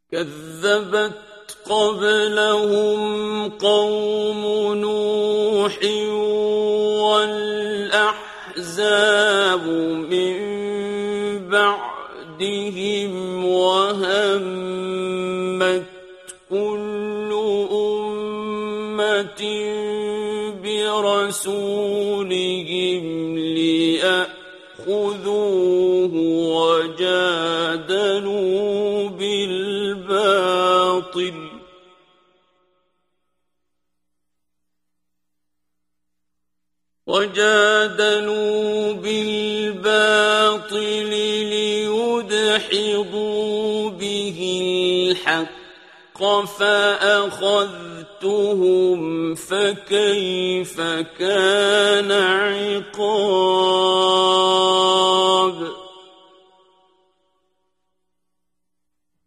كذبت قبلهم قوم نوح والأحزاب من بعدهم وهمت كل أمة برسولهم ليأخذوه وجادلوا بالباطل ليدحضوا به الحق فأخذتهم فكيف كان عقاب.